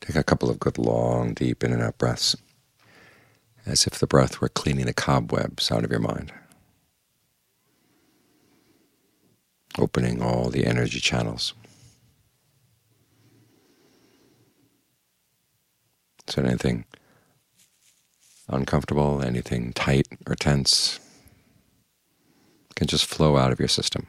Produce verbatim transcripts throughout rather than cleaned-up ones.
Take a couple of good long, deep in and out breaths, as if the breath were cleaning the cobwebs out of your mind, opening all the energy channels. So anything uncomfortable, anything tight or tense can just flow out of your system.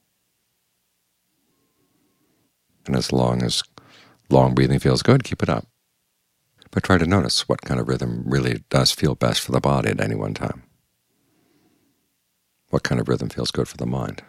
And as long as long breathing feels good, keep it up. But try to notice what kind of rhythm really does feel best for the body at any one time. What kind of rhythm feels good for the mind.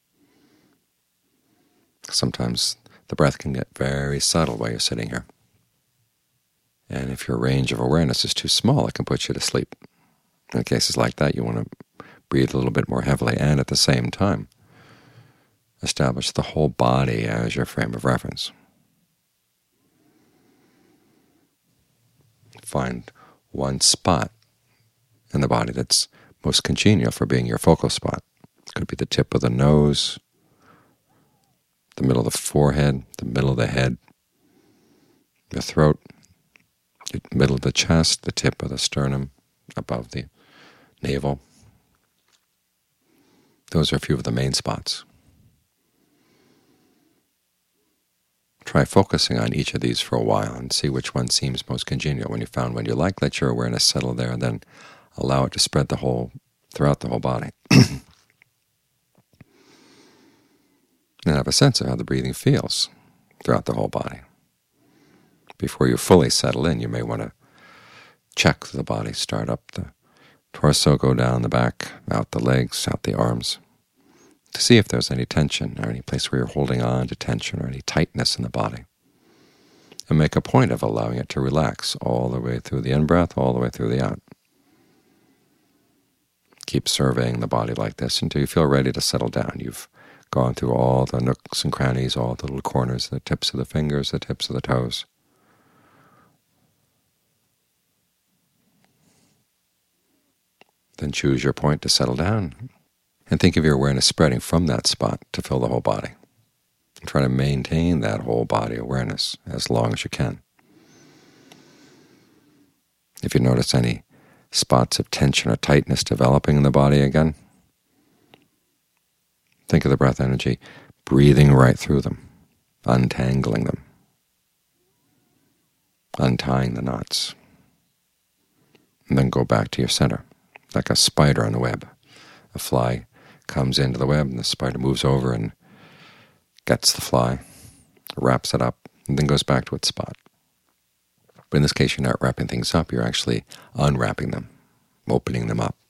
Sometimes the breath can get very subtle while you're sitting here. And if your range of awareness is too small, it can put you to sleep. In cases like that, you want to breathe a little bit more heavily and at the same time establish the whole body as your frame of reference. Find one spot in the body that's most congenial for being your focal spot. It could be the tip of the nose, the middle of the forehead, the middle of the head, the throat, the middle of the chest, the tip of the sternum, above the navel. Those are a few of the main spots. Try focusing on each of these for a while and see which one seems most congenial. When you found one you like, let your awareness settle there, and then allow it to spread the whole throughout the whole body. And have a sense of how the breathing feels throughout the whole body. Before you fully settle in, you may want to check the body, start up the torso, go down the back, out the legs, out the arms, to see if there's any tension or any place where you're holding on to tension or any tightness in the body. And make a point of allowing it to relax all the way through the in-breath, all the way through the out. Keep surveying the body like this until you feel ready to settle down. You've gone through all the nooks and crannies, all the little corners, the tips of the fingers, the tips of the toes. Then choose your point to settle down, and think of your awareness spreading from that spot to fill the whole body. And try to maintain that whole body awareness as long as you can. If you notice any spots of tension or tightness developing in the body again, think of the breath energy breathing right through them, untangling them, untying the knots, and then go back to your center, like a spider on a web. A fly comes into the web, and the spider moves over and gets the fly, wraps it up, and then goes back to its spot. But in this case, you're not wrapping things up, you're actually unwrapping them, opening them up.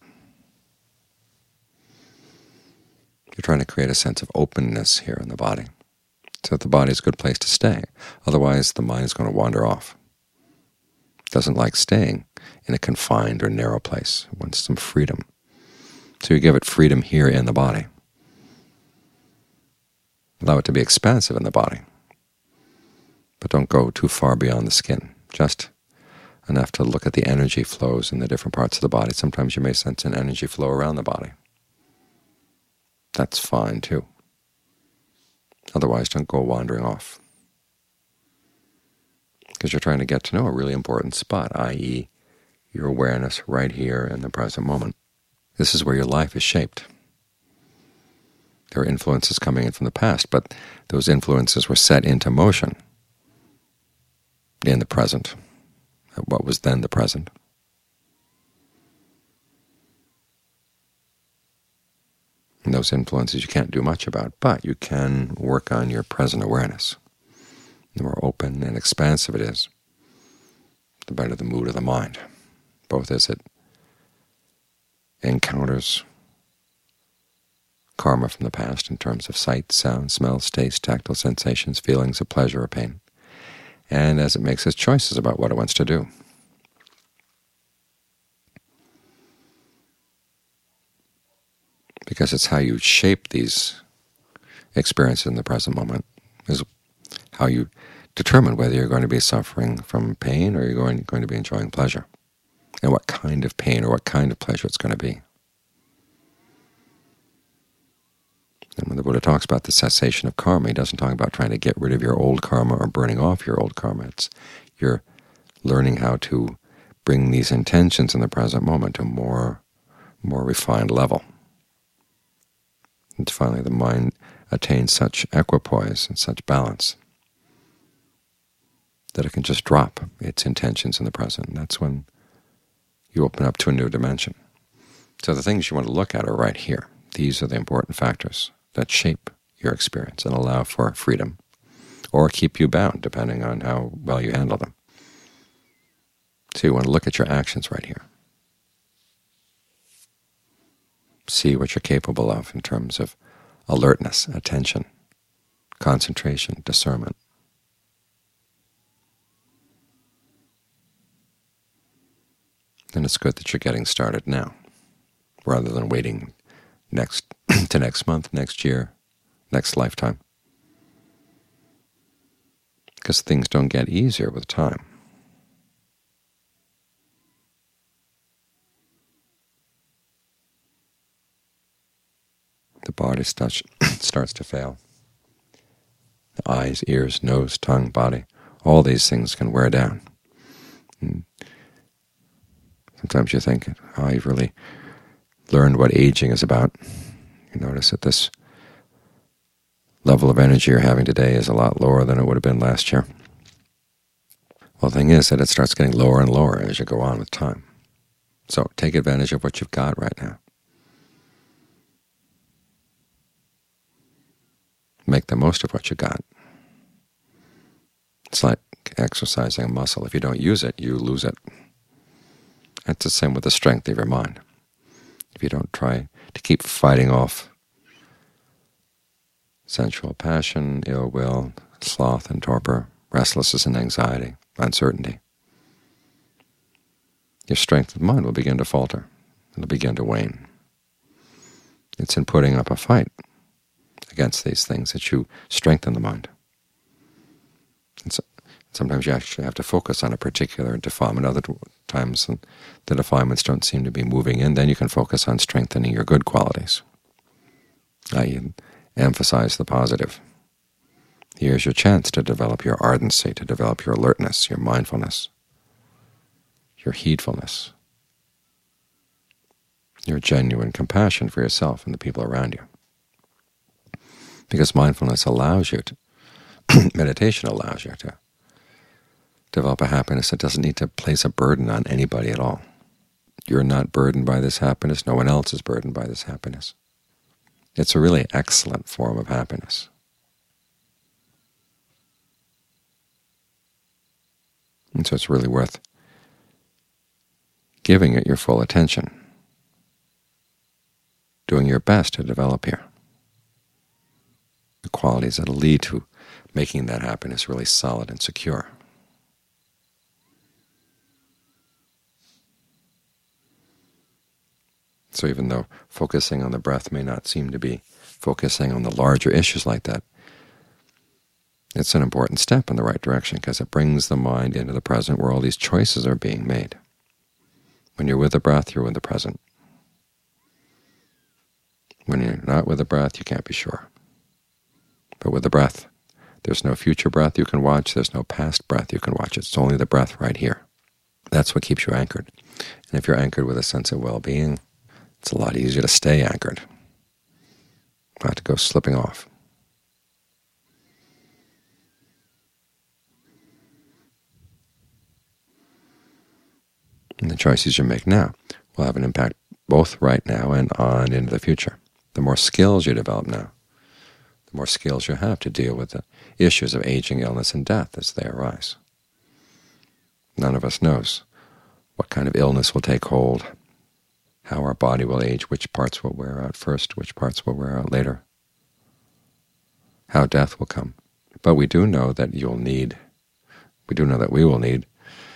You're trying to create a sense of openness here in the body, so that the body is a good place to stay. Otherwise, the mind is going to wander off. It doesn't like staying in a confined or narrow place. It wants some freedom. So you give it freedom here in the body. Allow it to be expansive in the body, but don't go too far beyond the skin, just enough to look at the energy flows in the different parts of the body. Sometimes you may sense an energy flow around the body. That's fine too. Otherwise, don't go wandering off, because you're trying to get to know a really important spot, that is your awareness right here in the present moment. This is where your life is shaped. There are influences coming in from the past, but those influences were set into motion in the present, at what was then the present. And those influences you can't do much about, but you can work on your present awareness. The more open and expansive it is, the better the mood of the mind, both as it encounters karma from the past in terms of sight, sound, smells, taste, tactile sensations, feelings of pleasure or pain, and as it makes its choices about what it wants to do. Because it's how you shape these experiences in the present moment, is how you determine whether you're going to be suffering from pain or you're going, going to be enjoying pleasure, and what kind of pain or what kind of pleasure it's going to be. And when the Buddha talks about the cessation of karma, he doesn't talk about trying to get rid of your old karma or burning off your old karma. It's you're learning how to bring these intentions in the present moment to a more, more refined level. And finally the mind attains such equipoise and such balance that it can just drop its intentions in the present. And that's when you open up to a new dimension. So the things you want to look at are right here. These are the important factors that shape your experience and allow for freedom, or keep you bound, depending on how well you handle them. So you want to look at your actions right here. See what you're capable of in terms of alertness, attention, concentration, discernment. Then it's good that you're getting started now, rather than waiting next to next month, next year, next lifetime. Because things don't get easier with time. The body starts, starts to fail. The eyes, ears, nose, tongue, body, all these things can wear down. And sometimes you think, oh, you've really learned what aging is about. You notice that this level of energy you're having today is a lot lower than it would have been last year. Well, the thing is that it starts getting lower and lower as you go on with time. So take advantage of what you've got right now. Make the most of what you got. It's like exercising a muscle. If you don't use it, you lose it. It's the same with the strength of your mind. If you don't try to keep fighting off sensual passion, ill will, sloth and torpor, restlessness and anxiety, uncertainty, your strength of mind will begin to falter. It'll begin to wane. It's in putting up a fight against these things that you strengthen the mind. And so, sometimes you actually have to focus on a particular defilement. Other times the defilements don't seem to be moving in. Then you can focus on strengthening your good qualities. Uh, you emphasize the positive. Here's your chance to develop your ardency, to develop your alertness, your mindfulness, your heedfulness, your genuine compassion for yourself and the people around you. Because mindfulness allows you to, meditation allows you to develop a happiness that doesn't need to place a burden on anybody at all. You're not burdened by this happiness. No one else is burdened by this happiness. It's a really excellent form of happiness. And so it's really worth giving it your full attention, doing your best to develop here the qualities that will lead to making that happiness really solid and secure. So even though focusing on the breath may not seem to be focusing on the larger issues like that, it's an important step in the right direction because it brings the mind into the present where all these choices are being made. When you're with the breath, you're with the present. When you're not with the breath, you can't be sure. But with the breath, there's no future breath you can watch, there's no past breath you can watch. It's only the breath right here. That's what keeps you anchored. And if you're anchored with a sense of well-being, it's a lot easier to stay anchored, not to go slipping off. And the choices you make now will have an impact both right now and on into the future. The more skills you develop now, the more skills you have to deal with the issues of aging, illness, and death as they arise. None of us knows what kind of illness will take hold, how our body will age, which parts will wear out first, which parts will wear out later, how death will come. But we do know that you'll need, we do know that we will need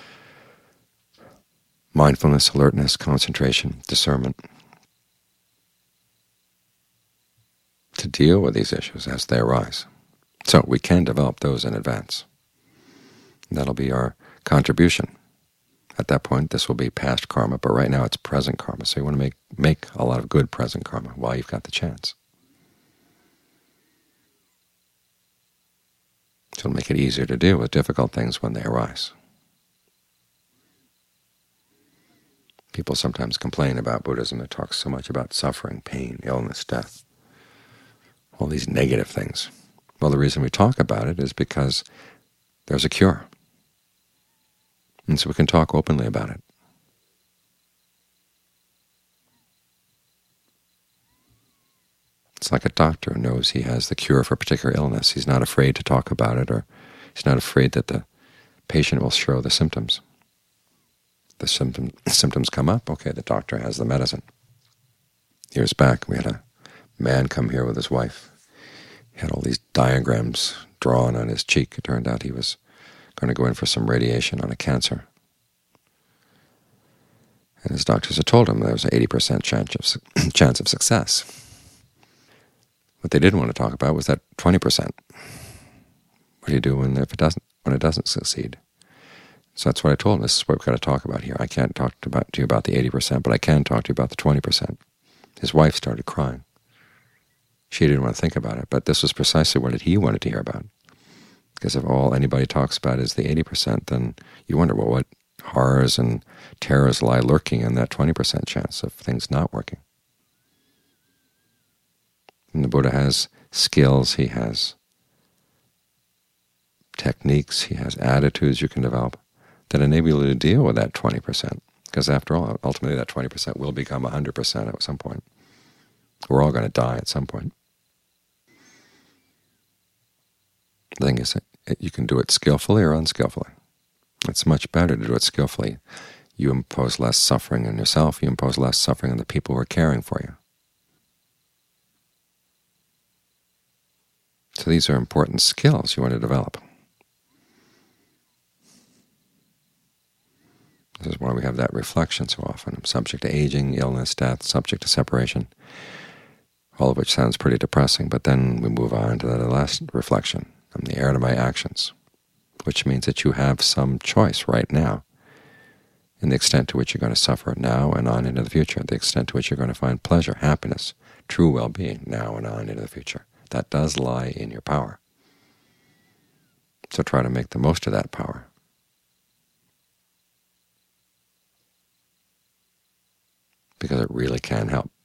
mindfulness, alertness, concentration, discernment to deal with these issues as they arise. So we can develop those in advance. And that'll be our contribution. At that point, this will be past karma, but right now it's present karma. So you want to make, make a lot of good present karma while you've got the chance. So it'll make it easier to deal with difficult things when they arise. People sometimes complain about Buddhism that talks so much about suffering, pain, illness, death, all these negative things. Well, the reason we talk about it is because there's a cure, and so we can talk openly about it. It's like a doctor who knows he has the cure for a particular illness. He's not afraid to talk about it, or he's not afraid that the patient will show the symptoms. The symptom, symptoms come up, okay, the doctor has the medicine. Years back, we had a man come here with his wife. He had all these diagrams drawn on his cheek. It turned out he was going to go in for some radiation on a cancer. And his doctors had told him there was an eighty percent chance of, chance of success. What they didn't want to talk about was that twenty percent. What do you do when if it doesn't when it doesn't succeed? So that's what I told him. This is what we've got to talk about here. I can't talk to, about, to you about the eighty percent, but I can talk to you about the twenty percent. His wife started crying. She didn't want to think about it, but this was precisely what he wanted to hear about. Because if all anybody talks about is the eighty percent, then you wonder, well, what horrors and terrors lie lurking in that twenty percent chance of things not working. And the Buddha has skills, he has techniques, he has attitudes you can develop that enable you to deal with that twenty percent. Because after all, ultimately that twenty percent will become one hundred percent at some point. We're all going to die at some point. The thing is, you can do it skillfully or unskillfully. It's much better to do it skillfully. You impose less suffering on yourself, you impose less suffering on the people who are caring for you. So these are important skills you want to develop. This is why we have that reflection so often. I'm subject to aging, illness, death, subject to separation, all of which sounds pretty depressing, but then we move on to the last reflection. I'm the heir to my actions, which means that you have some choice right now in the extent to which you're going to suffer now and on into the future, the extent to which you're going to find pleasure, happiness, true well-being now and on into the future. That does lie in your power. So try to make the most of that power. Because it really can help.